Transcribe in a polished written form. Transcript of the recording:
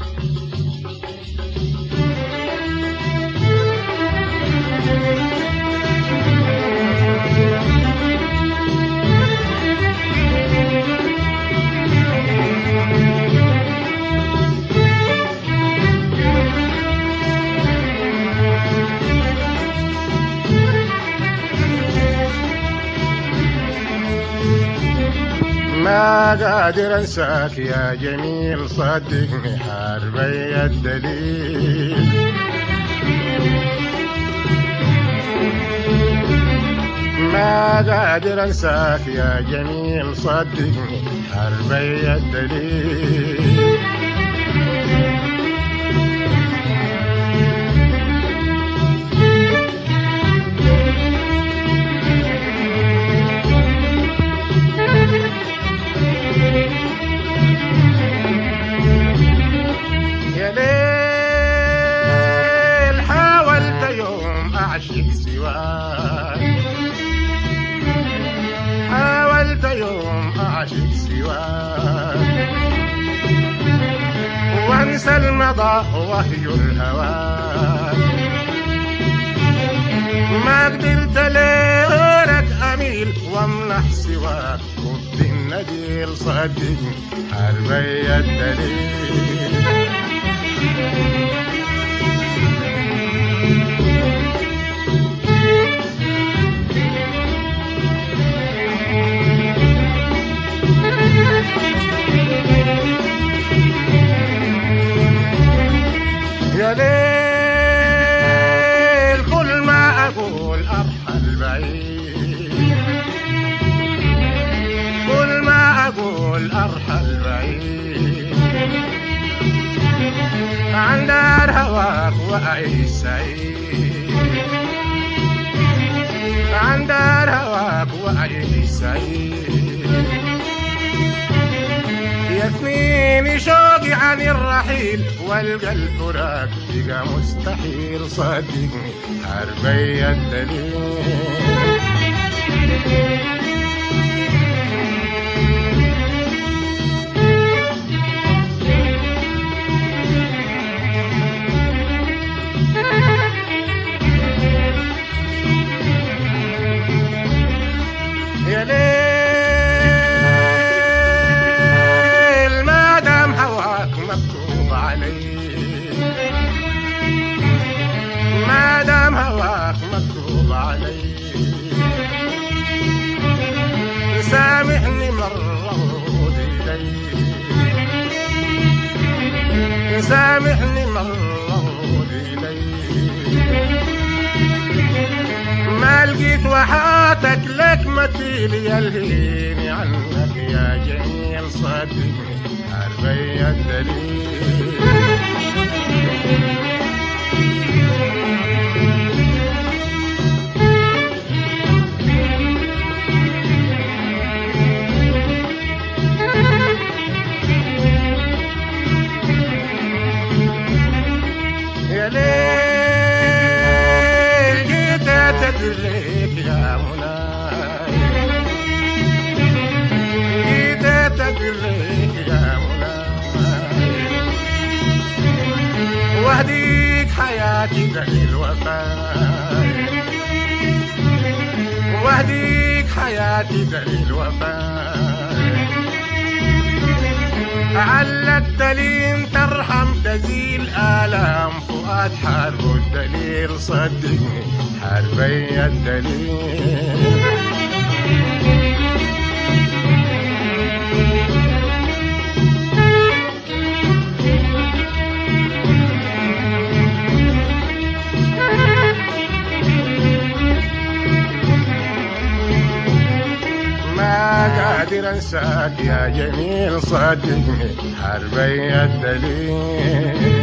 ما قادر انساك يا جميل، صدقني حربي الدليل. ما قادر انساك يا جميل، صدقني حربي الدليل. أعشق سواك، حاولت يوم أعشق سواك، وانسى المضى وهي الهواك. ما قدرت لك أميل وامنح سواك، خذ النديل صدقني حربي الدليل. يا ليل كل ما أقول أرحل بعيد، كل ما أقول أرحل بعيد، عن دار هواك وأعيش سعيد، عن دار هواك وأعيش سعيد. يثنيني شوقي عن الرحيل، والقى الفراق بقى مستحيل، صدقني حربي الدليل. يا ليل ما دام هواك مكتوب علي، ما دام هواك مكتوب علي، سامحني مرة ورد إلي، سامحني مرة ورد إلي. ما لقيت وحاتك لك مثيل، يلهيني عنك يا جميل، صدقني حربي الدليل. يا ليل جيت أتدرك يا مناي، جيت أتدرك يا مناي، وأهديك حياتي دليل وفاي، وأهديك حياتي دليل وفاي. علقت لي ترحم تزيل آلام فؤاد، حرب الدليل صدقني حربي الدليل. ما قادر انساك يا جميل، صدقني حربي الدليل.